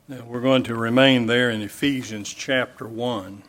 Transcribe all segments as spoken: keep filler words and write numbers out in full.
Now we're going to remain there in Ephesians chapter one.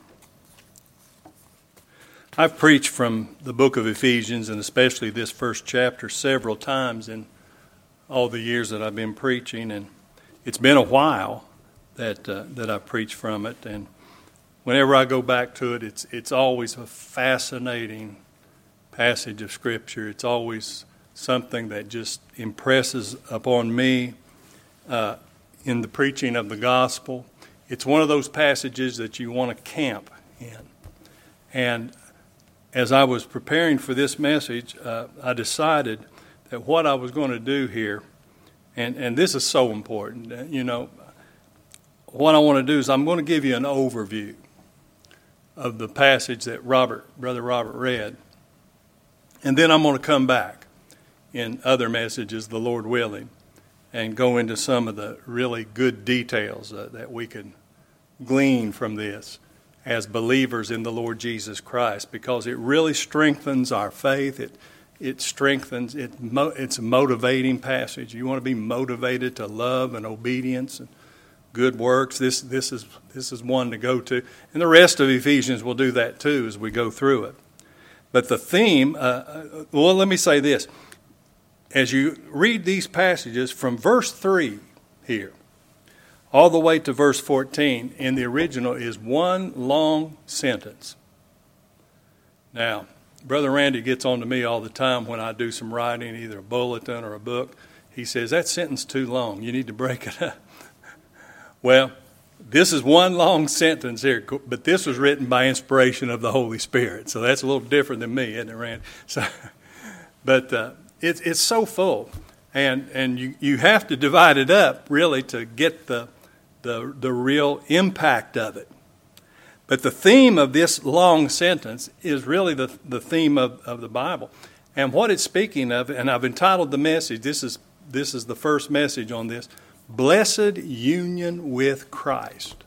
I've preached from the book of Ephesians, and especially this first chapter, several times in all the years that I've been preaching, and it's been a while that uh, that I've preached from it. And whenever I go back to it, it's it's always a fascinating passage of Scripture. It's always something that just impresses upon me uh, in the preaching of the gospel. It's one of those passages that you want to camp in. And as I was preparing for this message, uh, I decided that what I was going to do here, and, and this is so important, uh, you know, what I want to do is I'm going to give you an overview of the passage that Robert, Brother Robert read. And then I'm going to come back in other messages, the Lord willing, and go into some of the really good details uh, that we can glean from this as believers in the Lord Jesus Christ, because it really strengthens our faith. It it strengthens, it. It's a motivating passage. You want to be motivated to love and obedience and good works. This this is this is one to go to. And the rest of Ephesians will do that too as we go through it. But the theme, uh, well, let me say this. As you read these passages from verse three here, all the way to verse fourteen in the original is one long sentence. Now, Brother Randy gets on to me all the time when I do some writing, either a bulletin or a book. He says, that sentence is too long. You need to break it up. Well, this is one long sentence here, but this was written by inspiration of the Holy Spirit. So that's a little different than me, isn't it, Randy? So, but uh, it, it's so full. And and you, you have to divide it up, really, to get the, the the real impact of it. But the theme of this long sentence is really the, the theme of, of the Bible. And what it's speaking of, and I've entitled the message, this is this is the first message on this, Blessed Union with Christ.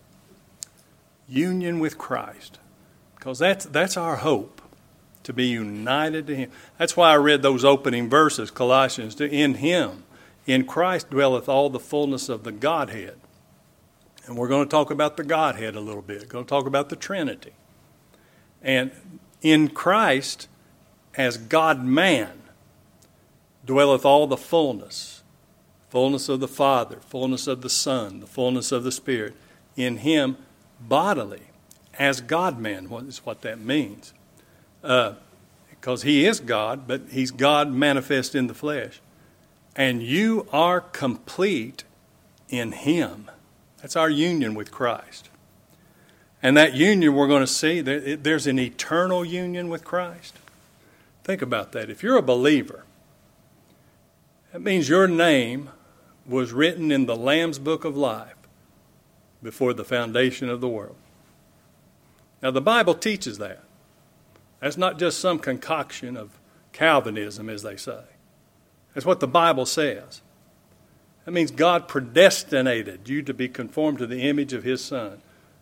Union with Christ. Because that's that's our hope, to be united to Him. That's why I read those opening verses, Colossians two. In Him, in Christ dwelleth all the fullness of the Godhead. And we're going to talk about the Godhead a little bit. We're going to talk about the Trinity. And in Christ, as God-man, dwelleth all the fullness. Fullness of the Father, fullness of the Son, the fullness of the Spirit. In Him, bodily, as God-man, what is what that means. Uh, because He is God, but He's God manifest in the flesh. And you are complete in Him. That's our union with Christ. And that union we're going to see, there's an eternal union with Christ. Think about that. If you're a believer, that means your name was written in the Lamb's Book of Life before the foundation of the world. Now, the Bible teaches that. That's not just some concoction of Calvinism, as they say. That's what the Bible says. That means God predestinated you to be conformed to the image of His Son.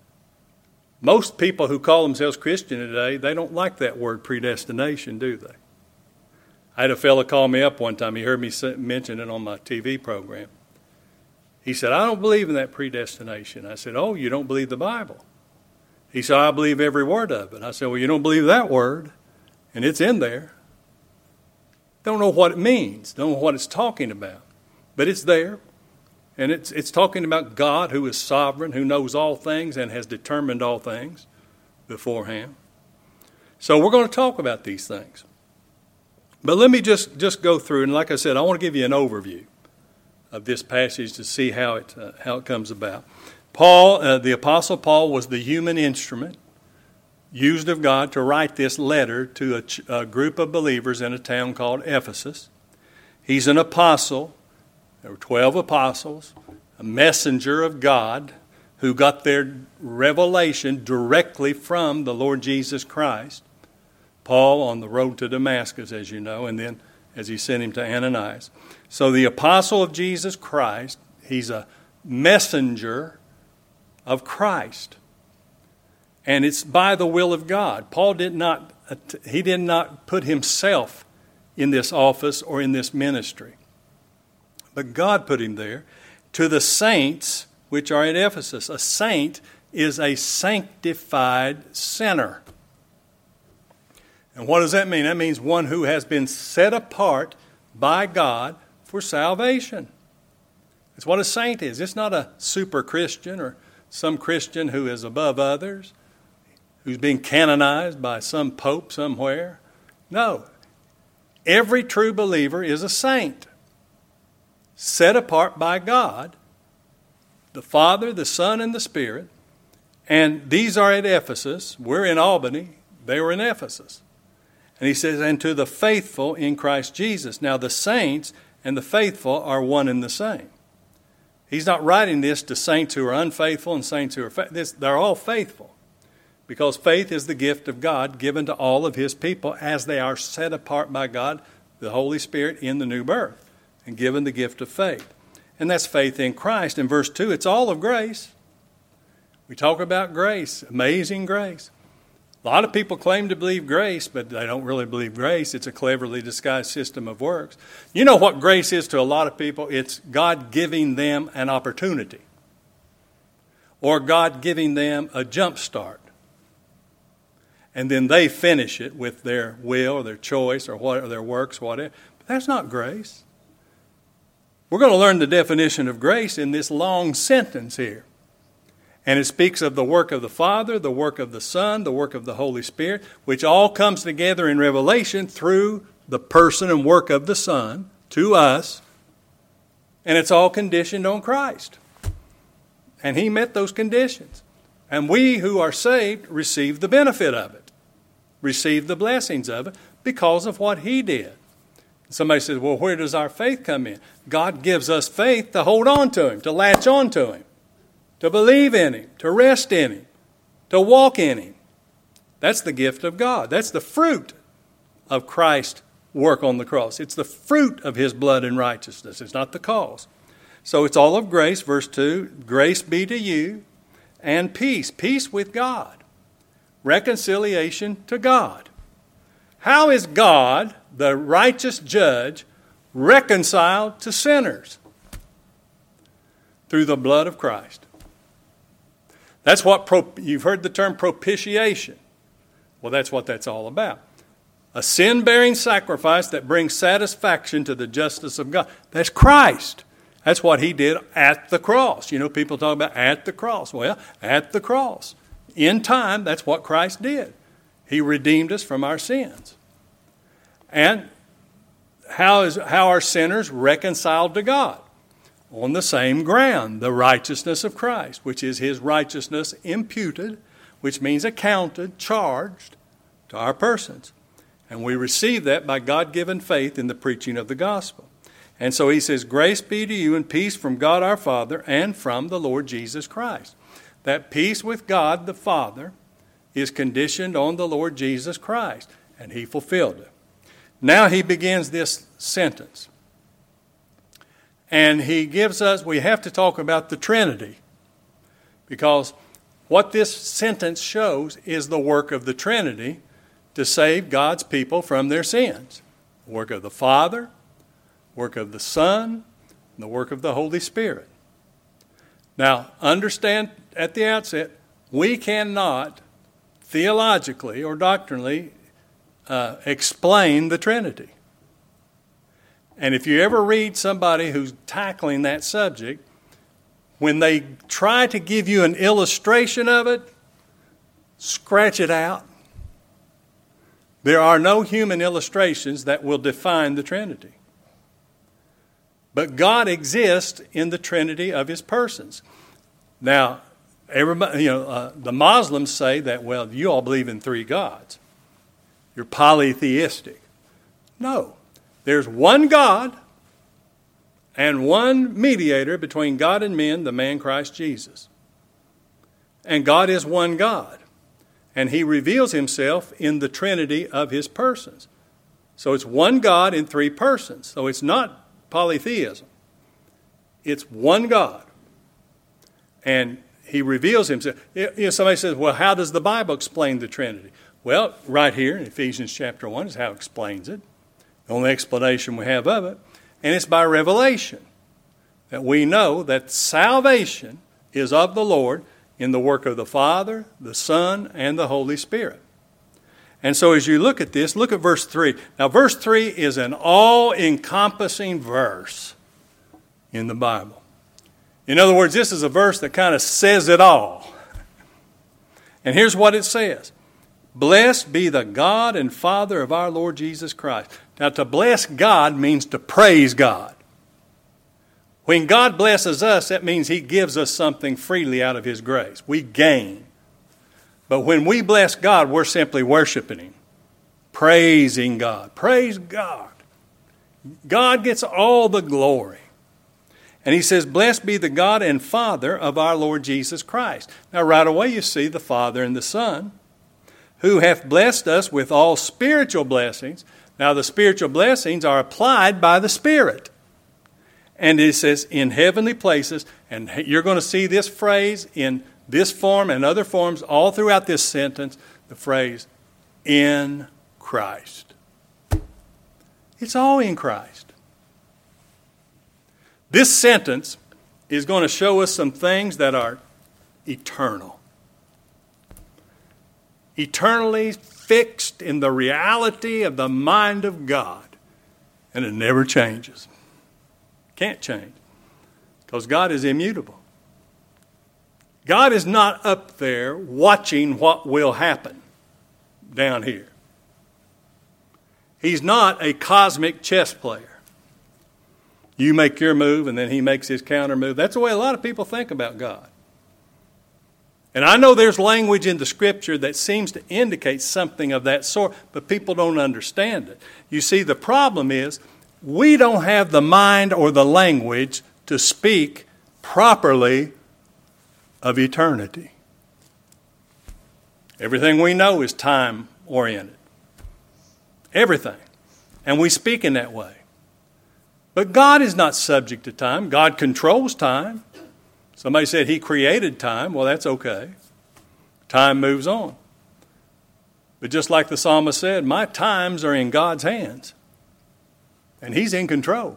Most people who call themselves Christian today, they don't like that word predestination, do they? I had a fellow call me up one time. He heard me mention it on my T V program. He said, I don't believe in that predestination. I said, oh, you don't believe the Bible? He said, I believe every word of it. I said, well, you don't believe that word, and it's in there. Don't know what it means. Don't know what it's talking about. But it's there, and it's it's talking about God who is sovereign, who knows all things and has determined all things beforehand. So we're going to talk about these things. But let me just, just go through, and like I said, I want to give you an overview of this passage to see how it uh, how it comes about. Paul, uh, the Apostle Paul, was the human instrument used of God to write this letter to a, ch- a group of believers in a town called Ephesus. He's an apostle. There were twelve apostles, a messenger of God who got their revelation directly from the Lord Jesus Christ. Paul on the road to Damascus, as you know, and then as he sent him to Ananias. So the apostle of Jesus Christ, he's a messenger of Christ. And it's by the will of God. Paul did not, he did not put himself in this office or in this ministry. But God put him there to the saints which are at Ephesus. A saint is a sanctified sinner. And what does that mean? That means one who has been set apart by God for salvation. That's what a saint is. It's not a super Christian or some Christian who is above others, who's being canonized by some pope somewhere. No. Every true believer is a saint, set apart by God, the Father, the Son, and the Spirit. And these are at Ephesus. We're in Albany. They were in Ephesus. And he says, and to the faithful in Christ Jesus. Now the saints and the faithful are one and the same. He's not writing this to saints who are unfaithful and saints who are faithful. They're all faithful. Because faith is the gift of God given to all of his people as they are set apart by God, the Holy Spirit, in the new birth and given the gift of faith. And that's faith in Christ. In verse two, it's all of grace. We talk about grace, amazing grace. A lot of people claim to believe grace, but they don't really believe grace. It's a cleverly disguised system of works. You know what grace is to a lot of people? It's God giving them an opportunity or God giving them a jump start. And then they finish it with their will or their choice or, what, or their works, whatever. But that's not grace. We're going to learn the definition of grace in this long sentence here. And it speaks of the work of the Father, the work of the Son, the work of the Holy Spirit, which all comes together in Revelation through the person and work of the Son to us. And it's all conditioned on Christ. And he met those conditions. And we who are saved receive the benefit of it, receive the blessings of it because of what he did. Somebody says, well, where does our faith come in? God gives us faith to hold on to him, to latch on to him, to believe in him, to rest in him, to walk in him. That's the gift of God. That's the fruit of Christ's work on the cross. It's the fruit of his blood and righteousness. It's not the cause. So it's all of grace, verse two, grace be to you and peace, peace with God, reconciliation to God. How is God, the righteous judge, reconciled to sinners? Through the blood of Christ. That's what, pro- you've heard the term propitiation. Well, that's what that's all about. A sin-bearing sacrifice that brings satisfaction to the justice of God. That's Christ. That's what he did at the cross. You know, people talk about at the cross. Well, at the cross. In time, that's what Christ did. He redeemed us from our sins. And how is how are sinners reconciled to God? On the same ground, the righteousness of Christ, which is his righteousness imputed, which means accounted, charged to our persons. And we receive that by God-given faith in the preaching of the gospel. And so he says, grace be to you and peace from God our Father and from the Lord Jesus Christ. That peace with God the Father is conditioned on the Lord Jesus Christ, and he fulfilled it. Now he begins this sentence. And he gives us, we have to talk about the Trinity, because what this sentence shows is the work of the Trinity to save God's people from their sins. The work of the Father, work of the Son, and the work of the Holy Spirit. Now, understand at the outset, we cannot theologically or doctrinally uh, explain the Trinity. And if you ever read somebody who's tackling that subject, when they try to give you an illustration of it, scratch it out. There are no human illustrations that will define the Trinity. But God exists in the Trinity of his persons. Now, everybody, you know, uh, the Muslims say that, well, you all believe in three gods. You're polytheistic. No. There's one God and one mediator between God and men, the man Christ Jesus. And God is one God. And he reveals himself in the Trinity of his persons. So it's one God in three persons. So it's not polytheism. It's one God. And he reveals himself. You know, somebody says, well, how does the Bible explain the Trinity? Well, right here in Ephesians chapter one is how it explains it. The only explanation we have of it. And it's by revelation that we know that salvation is of the Lord in the work of the Father, the Son, and the Holy Spirit. And so as you look at this, look at verse three. Now, verse three is an all-encompassing verse in the Bible. In other words, this is a verse that kind of says it all. And here's what it says. Blessed be the God and Father of our Lord Jesus Christ. Now, to bless God means to praise God. When God blesses us, that means He gives us something freely out of His grace. We gain. But when we bless God, we're simply worshiping Him, praising God. Praise God. God gets all the glory. And He says, blessed be the God and Father of our Lord Jesus Christ. Now, right away you see the Father and the Son, who hath blessed us with all spiritual blessings. Now, the spiritual blessings are applied by the Spirit. And it says, in heavenly places, and you're going to see this phrase in this form and other forms all throughout this sentence, the phrase, in Christ. It's all in Christ. This sentence is going to show us some things that are eternal. Eternally fixed in the reality of the mind of God. And it never changes. Can't change. Because God is immutable. God is not up there watching what will happen down here. He's not a cosmic chess player. You make your move and then He makes his counter move. That's the way a lot of people think about God. And I know there's language in the Scripture that seems to indicate something of that sort, but people don't understand it. You see, the problem is we don't have the mind or the language to speak properly of eternity. Everything we know is time-oriented. Everything. And we speak in that way. But God is not subject to time. God controls time. Somebody said He created time. Well, that's okay. Time moves on. But just like the psalmist said, my times are in God's hands. And He's in control.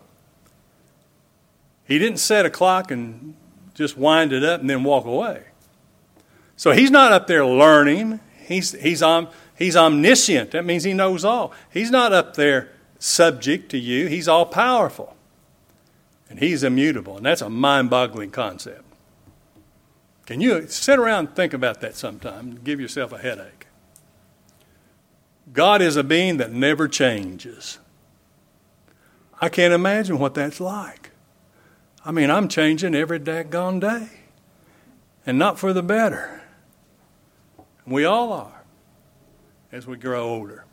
He didn't set a clock and just wind it up and then walk away. So He's not up there learning. He's, he's, om, he's omniscient. That means He knows all. He's not up there subject to you. He's all powerful. And He's immutable. And that's a mind-boggling concept. Can you sit around and think about that sometime and give yourself a headache? God is a being that never changes. I can't imagine what that's like. I mean, I'm changing every daggone day. And not for the better. We all are as we grow older.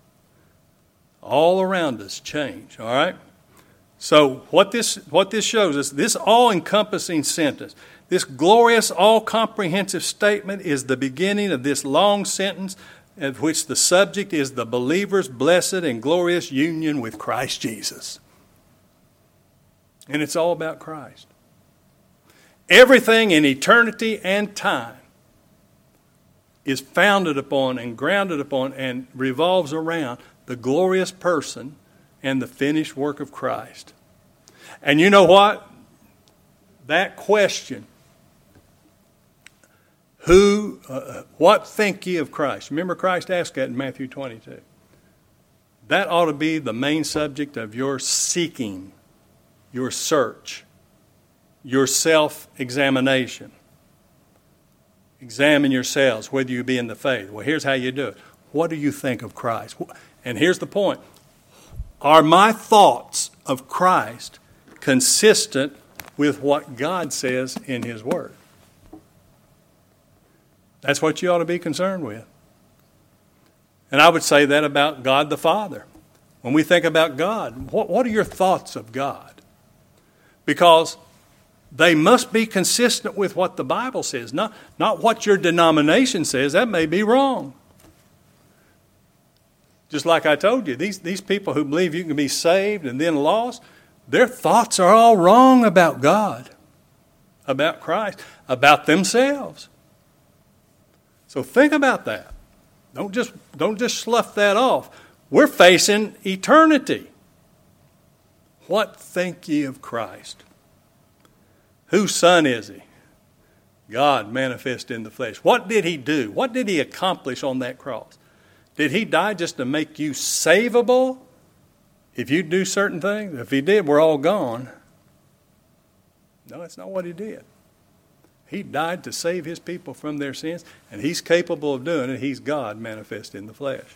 All around us change, all right? So what this what this shows us, this all-encompassing sentence, this glorious, all-comprehensive statement is the beginning of this long sentence of which the subject is the believer's blessed and glorious union with Christ Jesus. And it's all about Christ. Everything in eternity and time is founded upon and grounded upon and revolves around the glorious person and the finished work of Christ. And you know what? That question, who, uh, what think ye of Christ? Remember Christ asked that in Matthew twenty-two. That ought to be the main subject of your seeking, your search, your self-examination. Examine yourselves, whether you be in the faith. Well, here's how you do it. What do you think of Christ? And here's the point. Are my thoughts of Christ consistent with what God says in His Word? That's what you ought to be concerned with. And I would say that about God the Father. When we think about God, what, what are your thoughts of God? Because they must be consistent with what the Bible says, not, not what your denomination says. That may be wrong. Just like I told you, these, these people who believe you can be saved and then lost, their thoughts are all wrong about God, about Christ, about themselves. So think about that. Don't just, don't just slough that off. We're facing eternity. What think ye of Christ? Whose son is He? God manifest in the flesh. What did he do? What did he accomplish on that cross? Did he die just to make you savable? If you do certain things, if he did, we're all gone. No, that's not what he did. He died to save his people from their sins, and he's capable of doing it. He's God manifest in the flesh.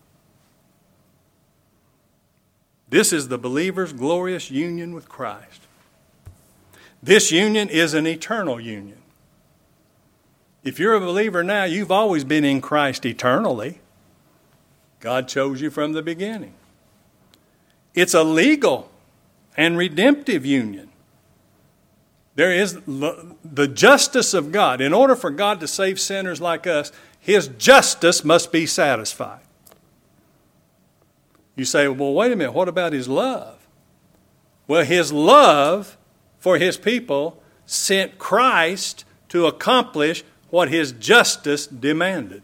This is the believer's glorious union with Christ. This union is an eternal union. If you're a believer now, you've always been in Christ eternally. God chose you from the beginning. It's a legal and redemptive union. There is the justice of God. In order for God to save sinners like us, his justice must be satisfied. You say, well, wait a minute, what about his love? Well, his love for his people sent Christ to accomplish what his justice demanded.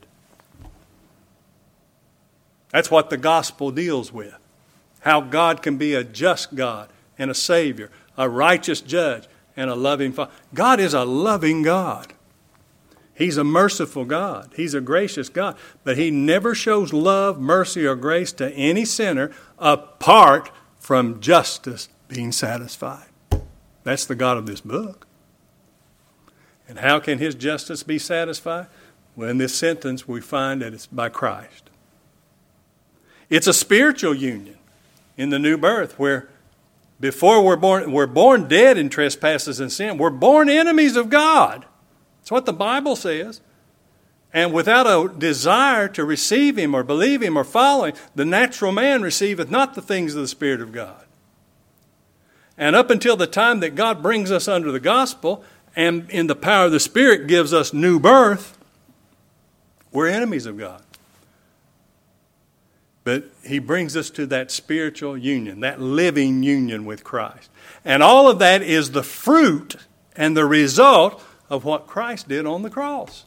That's what the gospel deals with. How God can be a just God and a Savior, a righteous judge, and a loving Father. God is a loving God. He's a merciful God. He's a gracious God. But he never shows love, mercy, or grace to any sinner apart from justice being satisfied. That's the God of this book. And how can his justice be satisfied? Well, in this sentence we find that it's by Christ. It's a spiritual union in the new birth where before we're born, we're born dead in trespasses and sin. We're born enemies of God. That's what the Bible says. And without a desire to receive him or believe him or follow him, the natural man receiveth not the things of the Spirit of God. And up until the time that God brings us under the gospel and in the power of the Spirit gives us new birth, we're enemies of God. But he brings us to that spiritual union, that living union with Christ. And all of that is the fruit and the result of what Christ did on the cross.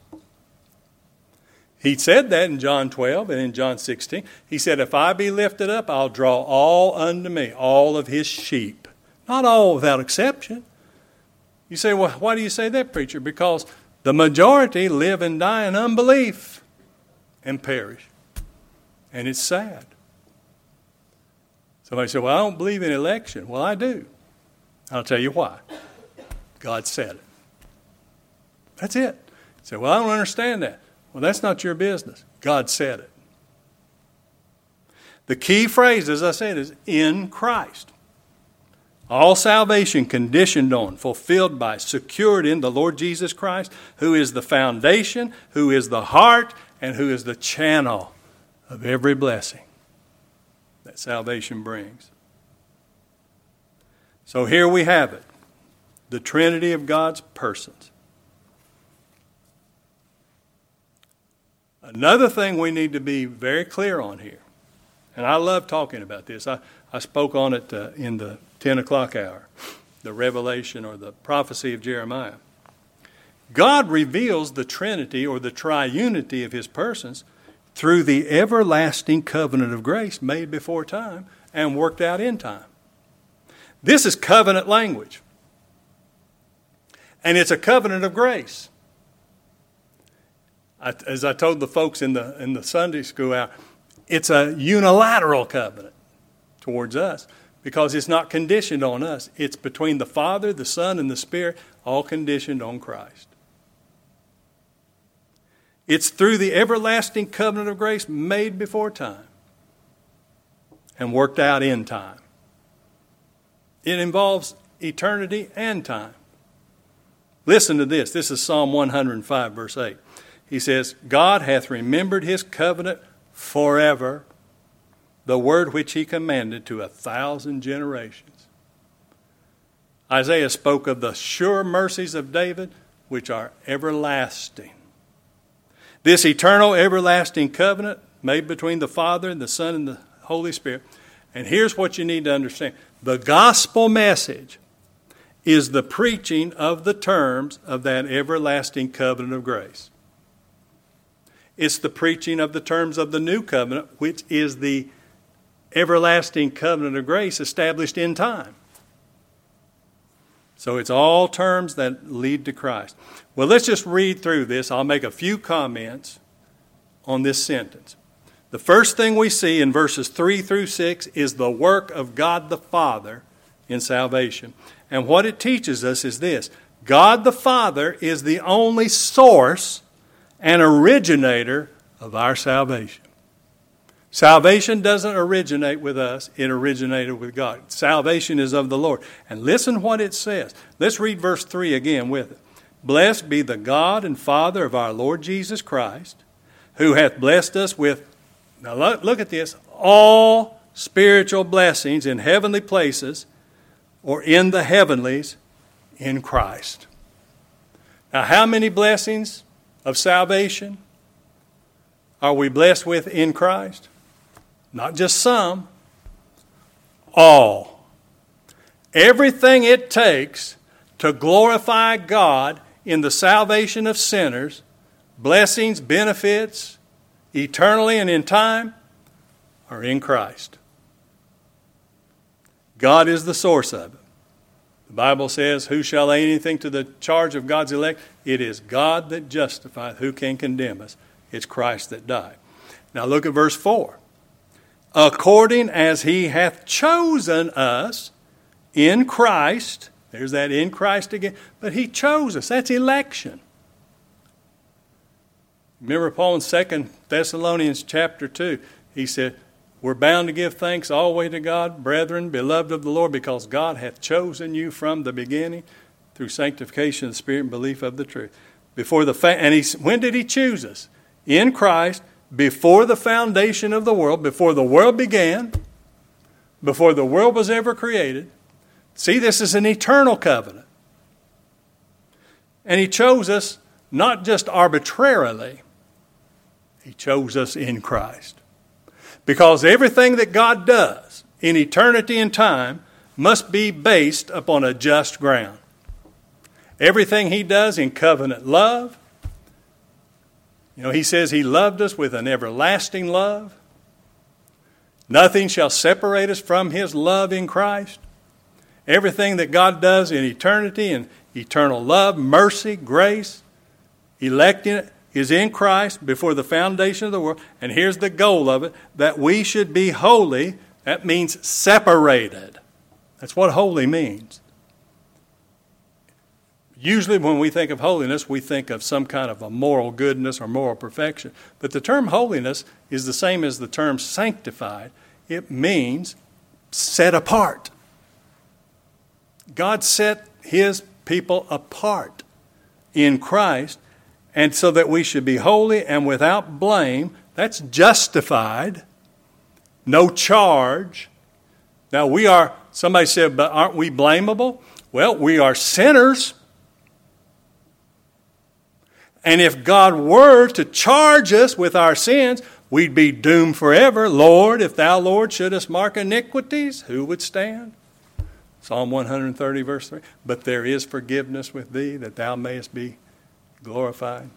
He said that in John twelve and in John sixteen. He said, if I be lifted up, I'll draw all unto me, all of his sheep. Not all without exception. You say, well, why do you say that, preacher? Because the majority live and die in unbelief and perish. And it's sad. Somebody said, well, I don't believe in election. Well, I do. I'll tell you why. God said it. That's it. You say, well, I don't understand that. Well, that's not your business. God said it. The key phrase, as I said, is in Christ. All salvation conditioned on, fulfilled by, secured in the Lord Jesus Christ, who is the foundation, who is the heart, and who is the channel of every blessing that salvation brings. So here we have it. The Trinity of God's persons. Another thing we need to be very clear on here, and I love talking about this. I, I spoke on it uh, in the ten o'clock hour, the revelation or the prophecy of Jeremiah. God reveals the Trinity or the triunity of his persons through the everlasting covenant of grace made before time and worked out in time. This is covenant language. And it's a covenant of grace. I, as I told the folks in the in the Sunday school hour, it's a unilateral covenant towards us because it's not conditioned on us. It's between the Father, the Son, and the Spirit, all conditioned on Christ. It's through the everlasting covenant of grace made before time and worked out in time. It involves eternity and time. Listen to this. This is Psalm one hundred five, verse eight. He says, God hath remembered his covenant forever, the word which he commanded to a thousand generations. Isaiah spoke of the sure mercies of David, which are everlasting. This eternal, everlasting covenant made between the Father and the Son and the Holy Spirit. And here's what you need to understand. The gospel message is the preaching of the terms of that everlasting covenant of grace. It's the preaching of the terms of the new covenant, which is the everlasting covenant of grace established in time. So it's all terms that lead to Christ. Well, let's just read through this. I'll make a few comments on this sentence. The first thing we see in verses three through six is the work of God the Father in salvation. And what it teaches us is this: God the Father is the only source and originator of our salvation. Salvation doesn't originate with us. It originated with God. Salvation is of the Lord. And listen what it says. Let's read verse three again with it. Blessed be the God and Father of our Lord Jesus Christ, who hath blessed us with, now look, look at this, all spiritual blessings in heavenly places, or in the heavenlies, in Christ. Now, how many blessings of salvation are we blessed with in Christ? Not just some, all. Everything it takes to glorify God in the salvation of sinners, blessings, benefits, eternally and in time, are in Christ. God is the source of it. The Bible says, who shall lay anything to the charge of God's elect? It is God that justifieth. Who can condemn us? It's Christ that died. Now look at verse four. According as he hath chosen us in Christ. There's that in Christ again. But he chose us. That's election. Remember Paul in Second Thessalonians chapter two. He said, we're bound to give thanks always to God, brethren, beloved of the Lord, because God hath chosen you from the beginning through sanctification of the Spirit and belief of the truth. Before the fa- and he, when did he choose us? In Christ, before the foundation of the world, before the world began, before the world was ever created. See, this is an eternal covenant. And he chose us not just arbitrarily. He chose us in Christ. Because everything that God does in eternity and time must be based upon a just ground. Everything he does in covenant love. You know, he says he loved us with an everlasting love. Nothing shall separate us from his love in Christ. Everything that God does in eternity and eternal love, mercy, grace, electing it, is in Christ before the foundation of the world. And here's the goal of it, that we should be holy. That means separated. That's what holy means. Usually when we think of holiness, we think of some kind of a moral goodness or moral perfection. But the term holiness is the same as the term sanctified. It means set apart. God set his people apart in Christ, and so that we should be holy and without blame. That's justified. No charge. Now we are, somebody said, but aren't we blamable? Well, we are sinners. And if God were to charge us with our sins, we'd be doomed forever. Lord, if thou, Lord, shouldest mark iniquities, who would stand? Psalm one thirty, verse three. But there is forgiveness with thee, that thou mayest be glorified.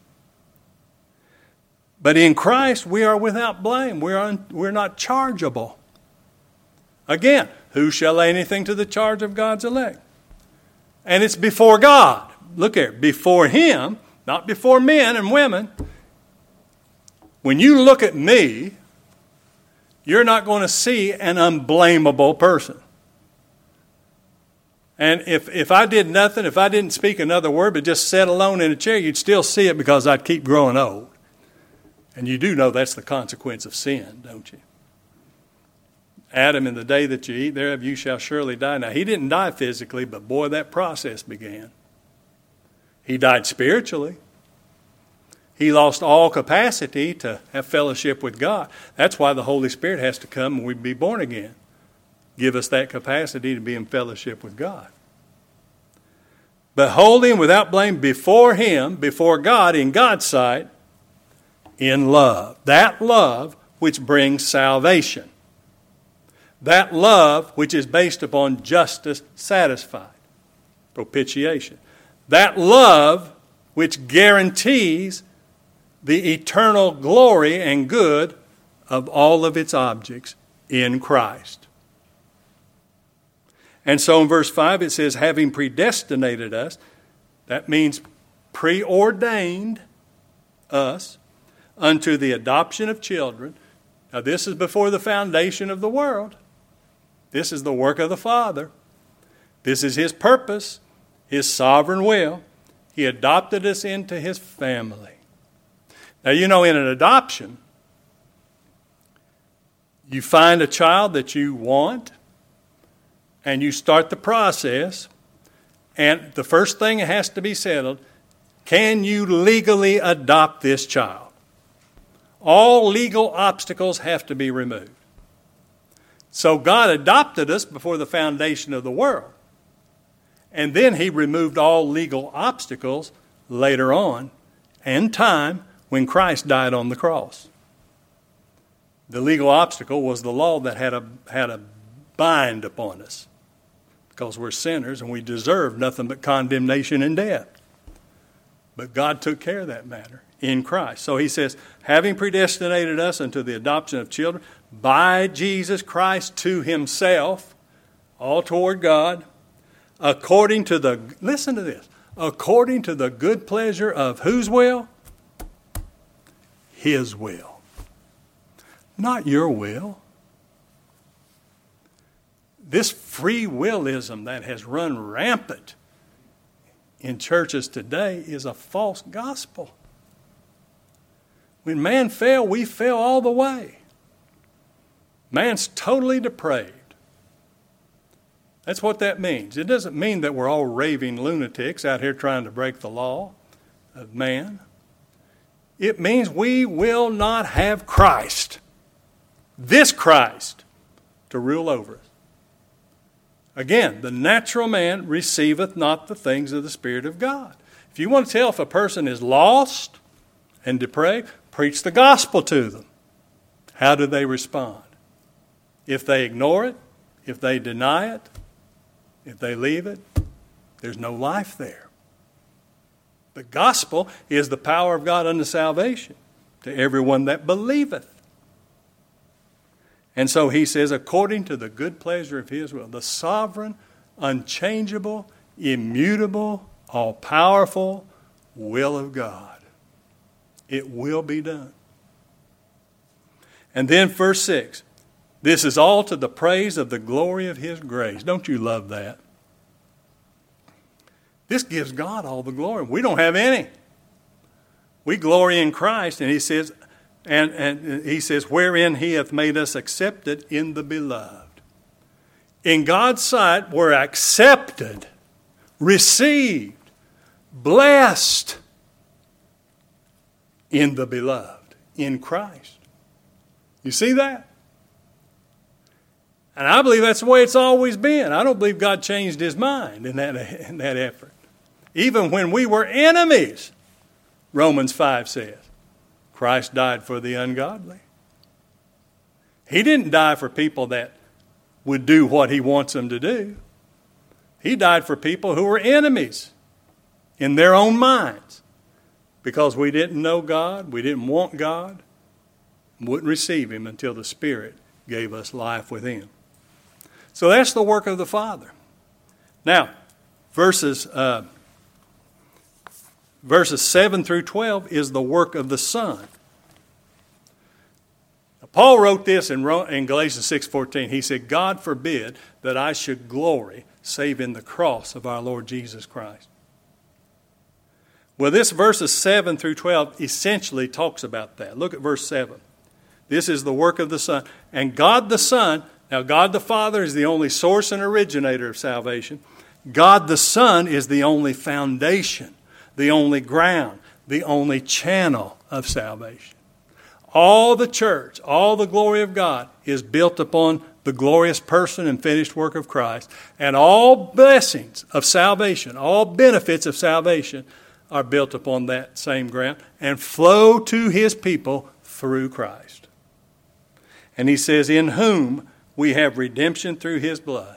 But in Christ, we are without blame. We are un, we're not chargeable. Again, who shall lay anything to the charge of God's elect? And it's before God. Look here, before him, not before men and women. When you look at me, you're not going to see an unblameable person. And if, if I did nothing, if I didn't speak another word, but just sat alone in a chair, you'd still see it because I'd keep growing old. And you do know that's the consequence of sin, don't you? Adam, in the day that you eat thereof, you shall surely die. Now, he didn't die physically, but boy, that process began. He died spiritually. He lost all capacity to have fellowship with God. That's why the Holy Spirit has to come when we be born again. Give us that capacity to be in fellowship with God. But holy and without blame before him, before God, in God's sight, in love. That love which brings salvation. That love which is based upon justice satisfied. Propitiation. That love which guarantees the eternal glory and good of all of its objects in Christ. And so in verse five it says, having predestinated us, that means preordained us unto the adoption of children. Now this is before the foundation of the world. This is the work of the Father. This is His purpose, His sovereign will. He adopted us into His family. Now, you know, in an adoption, you find a child that you want, and you start the process, and the first thing that has to be settled, can you legally adopt this child? All legal obstacles have to be removed. So God adopted us before the foundation of the world. And then He removed all legal obstacles later on in time when Christ died on the cross. The legal obstacle was the law that had a, had a bind upon us because we're sinners and we deserve nothing but condemnation and death. But God took care of that matter in Christ. So He says, having predestinated us unto the adoption of children by Jesus Christ to Himself, all toward God, according to the, listen to this, according to the good pleasure of whose will? His will. Not your will. This free willism that has run rampant in churches today is a false gospel. When man fell, we fell all the way. Man's totally depraved. That's what that means. It doesn't mean that we're all raving lunatics out here trying to break the law of man. It means we will not have Christ, this Christ, to rule over us. Again, the natural man receiveth not the things of the Spirit of God. If you want to tell if a person is lost and depraved, preach the gospel to them. How do they respond? If they ignore it, if they deny it, if they leave it, there's no life there. The gospel is the power of God unto salvation to everyone that believeth. And so He says, according to the good pleasure of His will, the sovereign, unchangeable, immutable, all-powerful will of God. It will be done. And then verse six, this is all to the praise of the glory of His grace. Don't you love that? This gives God all the glory. We don't have any. We glory in Christ, and He says, and, and He says, wherein He hath made us accepted in the beloved. In God's sight, we're accepted, received, blessed in the beloved, in Christ. You see that? And I believe that's the way it's always been. I don't believe God changed His mind in that, in that effort. Even when we were enemies, Romans five says, Christ died for the ungodly. He didn't die for people that would do what He wants them to do. He died for people who were enemies in their own minds because we didn't know God, we didn't want God, wouldn't receive Him until the Spirit gave us life within. So that's the work of the Father. Now, verses uh, verses seven through twelve is the work of the Son. Now, Paul wrote this in, in Galatians six fourteen. He said, God forbid that I should glory save in the cross of our Lord Jesus Christ. Well, this verses seven through twelve essentially talks about that. Look at verse seven. This is the work of the Son. And God the Son, now God the Father is the only source and originator of salvation. God the Son is the only foundation, the only ground, the only channel of salvation. All the church, all the glory of God is built upon the glorious person and finished work of Christ. And all blessings of salvation, all benefits of salvation are built upon that same ground and flow to His people through Christ. And He says, in whom we have redemption through His blood.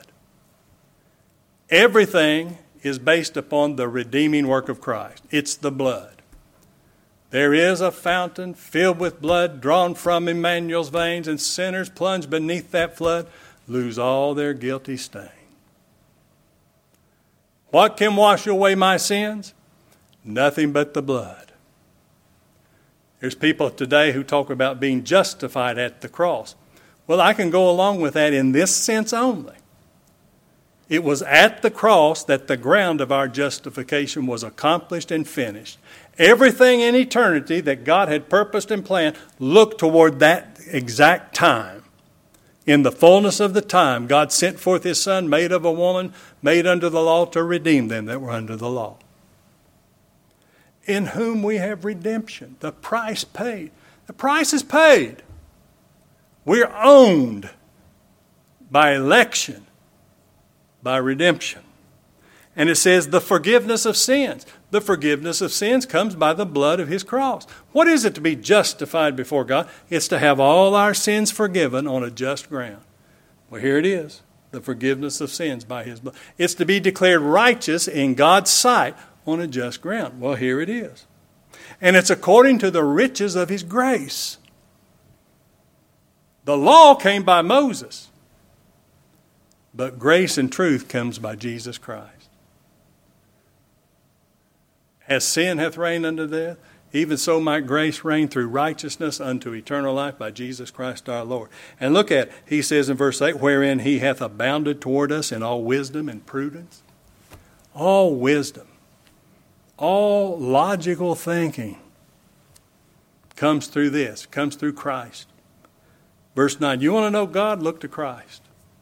Everything is based upon the redeeming work of Christ. It's the blood. There is a fountain filled with blood drawn from Emmanuel's veins, and sinners plunged beneath that flood lose all their guilty stain. What can wash away my sins? Nothing but the blood. There's people today who talk about being justified at the cross. Well, I can go along with that in this sense only. It was at the cross that the ground of our justification was accomplished and finished. Everything in eternity that God had purposed and planned looked toward that exact time. In the fullness of the time, God sent forth His Son, made of a woman, made under the law, to redeem them that were under the law. In whom we have redemption, the price paid. The price is paid. We're owned by election, by redemption. And it says the forgiveness of sins. The forgiveness of sins comes by the blood of His cross. What is it to be justified before God? It's to have all our sins forgiven on a just ground. Well, here it is, the forgiveness of sins by His blood. It's to be declared righteous in God's sight on a just ground. Well, here it is. And it's according to the riches of His grace. The law came by Moses, but grace and truth comes by Jesus Christ. As sin hath reigned unto death, even so might grace reign through righteousness unto eternal life by Jesus Christ our Lord. And look at, he says in verse eight, wherein He hath abounded toward us in all wisdom and prudence. All wisdom, all logical thinking comes through this, comes through Christ. Verse nine, you want to know God? Look to Christ.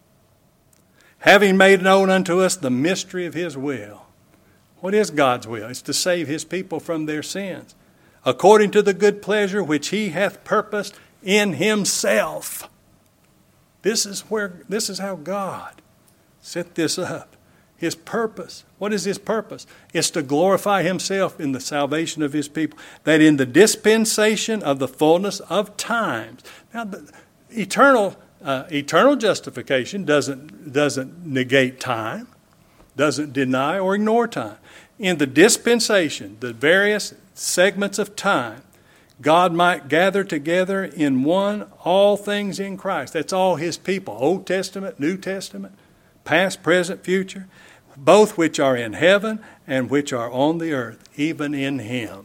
Having made known unto us the mystery of His will. What is God's will? It's to save His people from their sins, according to the good pleasure which He hath purposed in Himself. This is where, this is how God set this up. His purpose. What is His purpose? It's to glorify Himself in the salvation of His people. That in the dispensation of the fullness of times. Now, the eternal, uh, eternal justification doesn't, doesn't negate time, doesn't deny or ignore time. In the dispensation, the various segments of time, God might gather together in one all things in Christ. That's all His people, Old Testament, New Testament, past, present, future, both which are in heaven and which are on the earth, even in Him.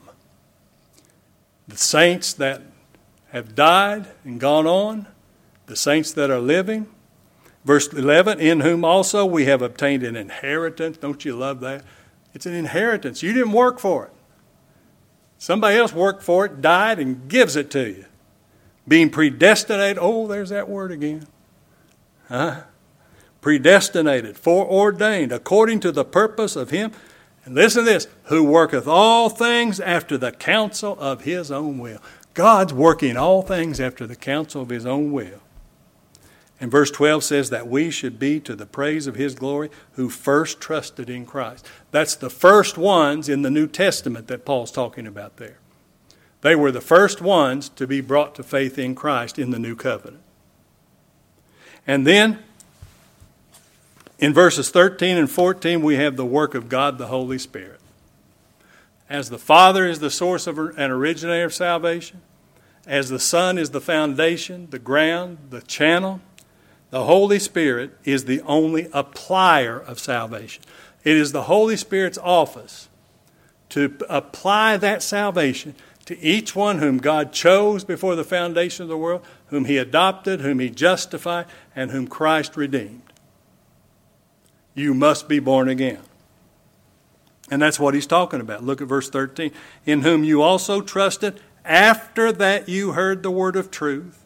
The saints that have died and gone on, the saints that are living. Verse eleven, in whom also we have obtained an inheritance. Don't you love that? It's an inheritance. You didn't work for it. Somebody else worked for it, died, and gives it to you. Being predestinated. Oh, there's that word again. Huh? Predestinated, foreordained, according to the purpose of Him. And listen to this. Who worketh all things after the counsel of His own will. God's working all things after the counsel of His own will. And verse twelve says that we should be to the praise of His glory who first trusted in Christ. That's the first ones in the New Testament that Paul's talking about there. They were the first ones to be brought to faith in Christ in the New Covenant. And then in verses thirteen and fourteen we have the work of God the Holy Spirit. As the Father is the source of and originator of salvation, as the Son is the foundation, the ground, the channel, the Holy Spirit is the only applier of salvation. It is the Holy Spirit's office to apply that salvation to each one whom God chose before the foundation of the world, whom He adopted, whom He justified, and whom Christ redeemed. You must be born again. And that's what he's talking about. Look at verse thirteen. In whom you also trusted after that you heard the word of truth.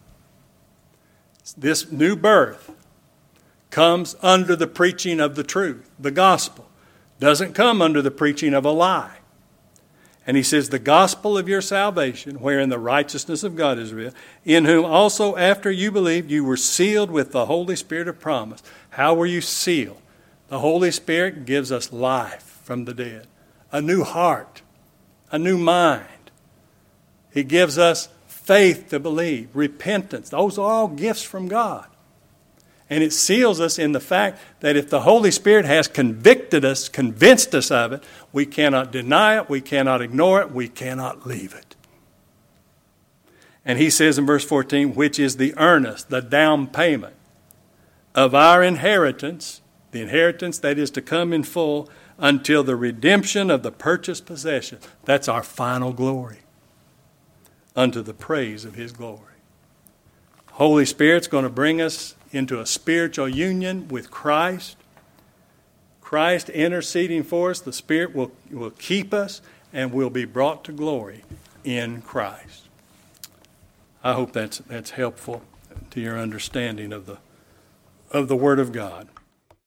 This new birth comes under the preaching of the truth. The gospel doesn't come under the preaching of a lie. And he says, the gospel of your salvation, wherein the righteousness of God is revealed, in whom also after you believed, you were sealed with the Holy Spirit of promise. How were you sealed? The Holy Spirit gives us life from the dead, a new heart, a new mind. He gives us faith to believe, repentance. Those are all gifts from God. And it seals us in the fact that if the Holy Spirit has convicted us, convinced us of it, we cannot deny it, we cannot ignore it, we cannot leave it. And he says in verse fourteen, which is the earnest, the down payment of our inheritance, the inheritance that is to come in full until the redemption of the purchased possession. That's our final glory, unto the praise of his glory. Holy Spirit's going to bring us into a spiritual union with Christ. Christ interceding for us. The Spirit will, will keep us and will be brought to glory in Christ. I hope that's that's helpful to your understanding of the of the Word of God.